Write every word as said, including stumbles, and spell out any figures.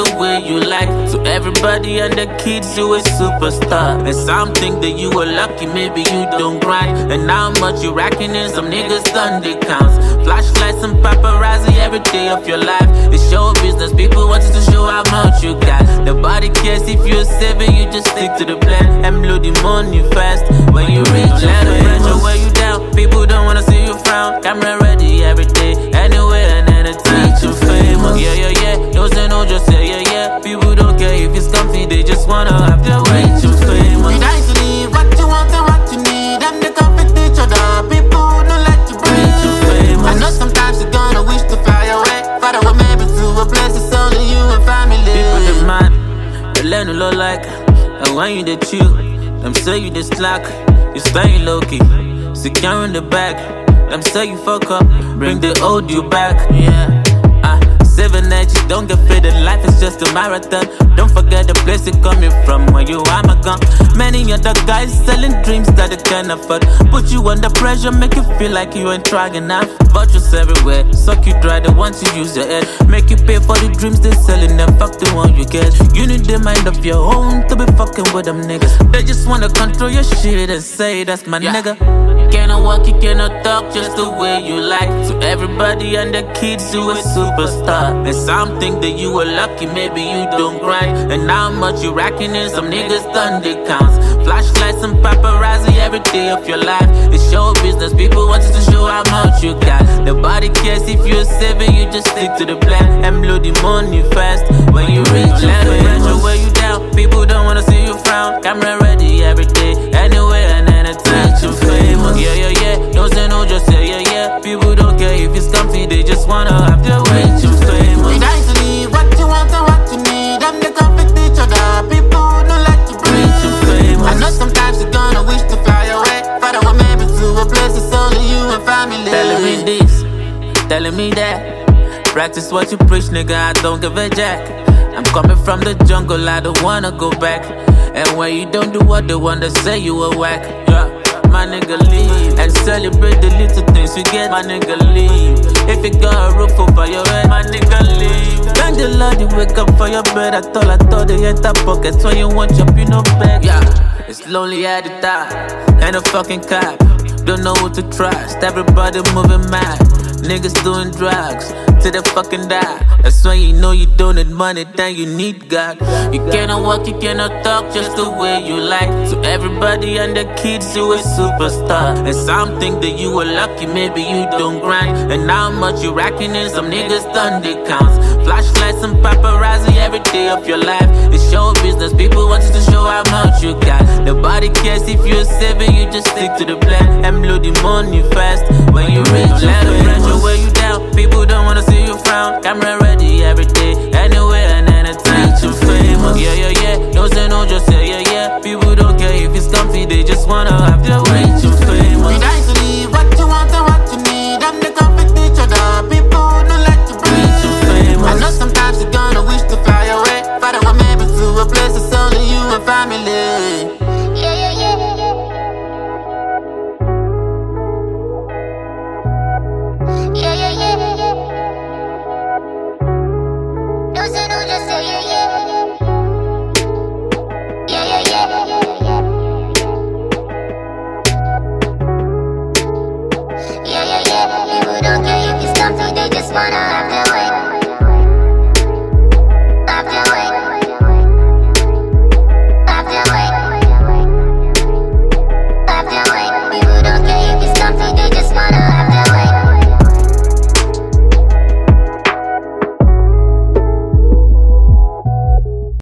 the way you like. To everybody and the kids, you a superstar. And some think that you were lucky, maybe you don't grind. And how much you racking in, some niggas done they counts. Flashlights and paparazzi every day of your life. It's show business, people want you to show how much you got. Nobody cares if you're seven, you just stick to the plan and blow the money fast. When you reach out of pressure, wear you down. People don't wanna see you frown. Camera ready every day, anywhere and anytime. Teach you famous, yeah, yeah, yeah. Don't say no, just say yeah, yeah. People don't care if it's comfy, they just wanna have their way. Teach you famous. You guys need what you want and what you need. Them they compete each other. People don't let you breathe. Teach you famous. I know sometimes you're gonna wish to fly away. Far away, maybe to a place it's only you and family. People demand, they learn a lot like. And when you they chill, them say you they slack. You stay low key, secure in the bag. Them say you fuck up, bring the old you back. Yeah, uh, seven edges, don't get faded. Life is just a marathon. Don't forget the place you're coming from. When you are my gun. Many other guys selling dreams that they can't afford. Put you under pressure, make you feel like you ain't trying enough. Virtues everywhere, suck you dry. They want to use your head, make you pay for the dreams they selling. Them fuck the one you get. You need the mind of your own to be fucking with them niggas. They just wanna control your shit and say that's my yeah. nigga. You cannot walk, you cannot talk, just the way you like. To everybody and the kids, you a superstar. And some think that you were lucky, maybe you don't grind. And how much you racking in, some niggas done they counts. Flashlights and paparazzi every day of your life. It's show business, people want you to show how much you got. Nobody cares if you're seven, you just stick to the plan and blow the money fast. When you reach out of pressure, wear you down. People don't wanna see you frown. Camera ready every day, anywhere and anytime. Teach you famous, yeah, yeah, yeah. Don't say no, just say yeah, yeah. People don't care if it's comfy, they just wanna have their way. Teach you famous. You guys need what you want and what you need. Them they compete each other. People don't let you breathe. Teach you famous. I know sometimes you're gonna wish to fly away. Far away, maybe to a place it's only you and family. Telling me this, telling me that. Practice what you preach, nigga, I don't give a jack. I'm coming from the jungle, I don't wanna go back. And when you don't do what they want, they say you a whack. Yeah, my nigga leave and celebrate the little things you get, my nigga leave. If you got a roof over your head, my nigga leave. Thank the Lord you wake up for your bed. I thought I thought they enter pockets when you want jump, you know back. Yeah, it's lonely at the top, and a fucking cop. Don't know who to trust, everybody moving mad. Niggas doing drugs till they fucking die. That's when you know you don't need money, then you need God. You cannot walk, you cannot talk, just the way you like. To everybody and the kids, you a superstar. And some think that you were lucky, maybe you don't grind. And how much you racking in, some niggas done they counts. Flashlights and paparazzi every day of your life. It's show business, people want you to show how much you got. Nobody cares if you're seven, you just stick to the plan and blow the money fast. When you reach out of pressure, wear you down. People don't wanna see you frown. Camera ready every day, anywhere and anytime. Teach you famous, yeah, yeah, yeah. Don't say no, just say yeah, yeah. People don't care if it's comfy, they just wanna have their way. Teach you famous. You guys need what you want and what you need. Them they compete each other. People don't let you breathe. Teach you famous. I know sometimes you're gonna wish to fly away. Far away, maybe to a place it's only you and family.